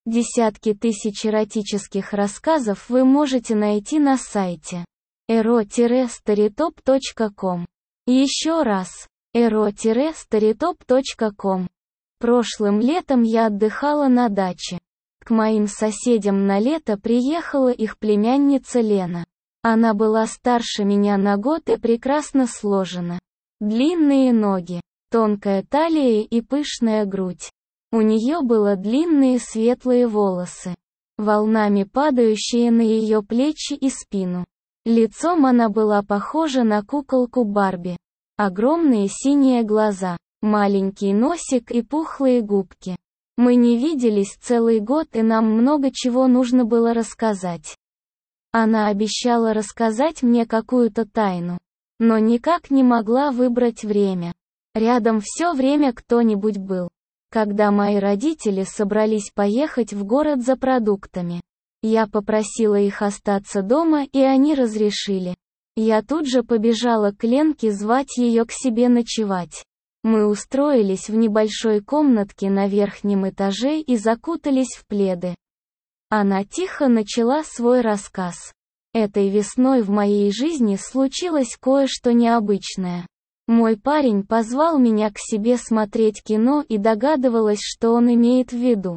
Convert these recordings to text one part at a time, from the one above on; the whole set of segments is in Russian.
Десятки тысяч эротических рассказов вы можете найти на сайте ero-storytop.com. Еще раз, ero-storytop.com. Прошлым летом я отдыхала на даче. К моим соседям на лето приехала их племянница Лена. Она была старше меня на год и прекрасно сложена. Длинные ноги, тонкая талия и пышная грудь. У нее было длинные светлые волосы, волнами падающие на ее плечи и спину. Лицом она была похожа на куколку Барби. Огромные синие глаза, маленький носик и пухлые губки. Мы не виделись целый год, и нам много чего нужно было рассказать. Она обещала рассказать мне какую-то тайну, но никак не могла выбрать время. Рядом все время кто-нибудь был. Когда мои родители собрались поехать в город за продуктами, я попросила их остаться дома, и они разрешили. Я тут же побежала к Ленке звать ее к себе ночевать. Мы устроились в небольшой комнатке на верхнем этаже и закутались в пледы. Она тихо начала свой рассказ. Этой весной в моей жизни случилось кое-что необычное. Мой парень позвал меня к себе смотреть кино и догадывалась, что он имеет в виду.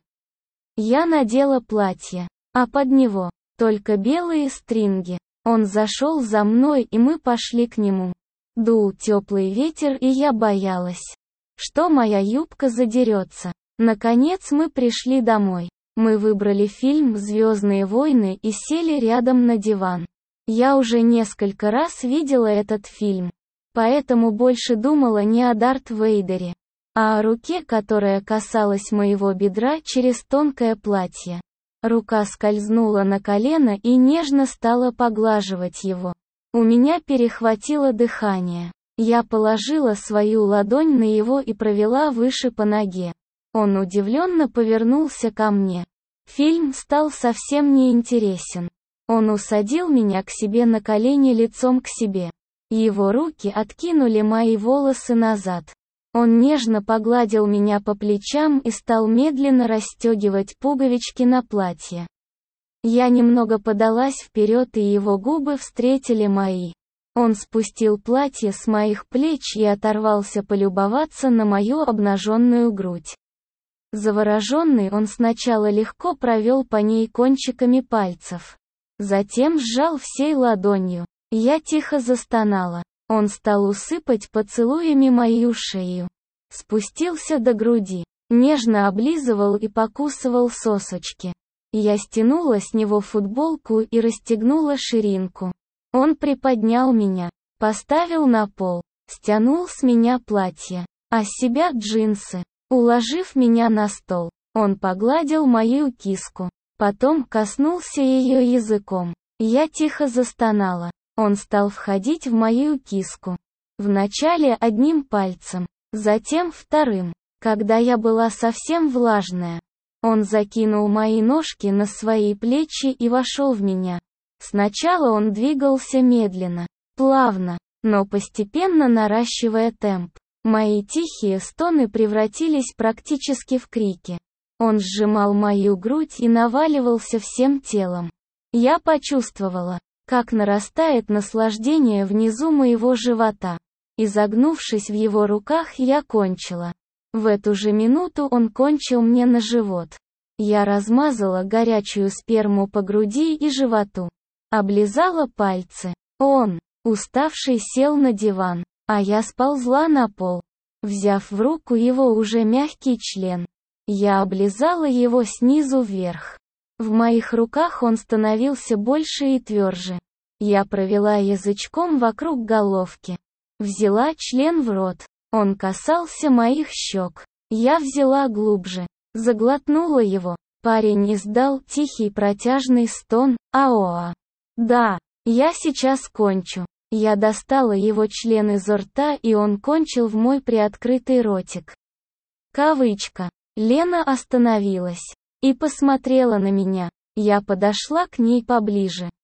Я надела платье, а под него только белые стринги. Он зашел за мной, и мы пошли к нему. Дул теплый ветер, и я боялась, что моя юбка задерется. Наконец мы пришли домой. Мы выбрали фильм «Звездные войны» и сели рядом на диван. Я уже несколько раз видела этот фильм, поэтому больше думала не о Дарт Вейдере, а о руке, которая касалась моего бедра через тонкое платье. Рука скользнула на колено и нежно стала поглаживать его. У меня перехватило дыхание. Я положила свою ладонь на его и провела выше по ноге. Он удивленно повернулся ко мне. Фильм стал совсем неинтересен. Он усадил меня к себе на колени лицом к себе. Его руки откинули мои волосы назад. Он нежно погладил меня по плечам и стал медленно расстегивать пуговички на платье. Я немного подалась вперед, и его губы встретили мои. Он спустил платье с моих плеч и оторвался полюбоваться на мою обнаженную грудь. Завороженный, он сначала легко провел по ней кончиками пальцев. Затем сжал всей ладонью. Я тихо застонала. Он стал усыпать поцелуями мою шею. Спустился до груди. Нежно облизывал и покусывал сосочки. Я стянула с него футболку и расстегнула ширинку. Он приподнял меня, поставил на пол, стянул с меня платье, а с себя джинсы. Уложив меня на стол, он погладил мою киску, потом коснулся ее языком. Я тихо застонала. Он стал входить в мою киску. Вначале одним пальцем, затем вторым. Когда я была совсем влажная, он закинул мои ножки на свои плечи и вошел в меня. Сначала он двигался медленно, плавно, но постепенно наращивая темп. Мои тихие стоны превратились практически в крики. Он сжимал мою грудь и наваливался всем телом. Я почувствовала, как нарастает наслаждение внизу моего живота. Изогнувшись в его руках, я кончила. В эту же минуту он кончил мне на живот. Я размазала горячую сперму по груди и животу. Облизала пальцы. Он, уставший, сел на диван, а я сползла на пол. Взяв в руку его уже мягкий член, я облизала его снизу вверх. В моих руках он становился больше и тверже. Я провела язычком вокруг головки. Взяла член в рот. Он касался моих щек. Я взяла глубже. Заглотнула его. Парень издал тихий протяжный стон, аоа. Да, я сейчас кончу. Я достала его член изо рта, и он кончил в мой приоткрытый ротик. Кавычка. Лена остановилась и посмотрела на меня. Я подошла к ней поближе.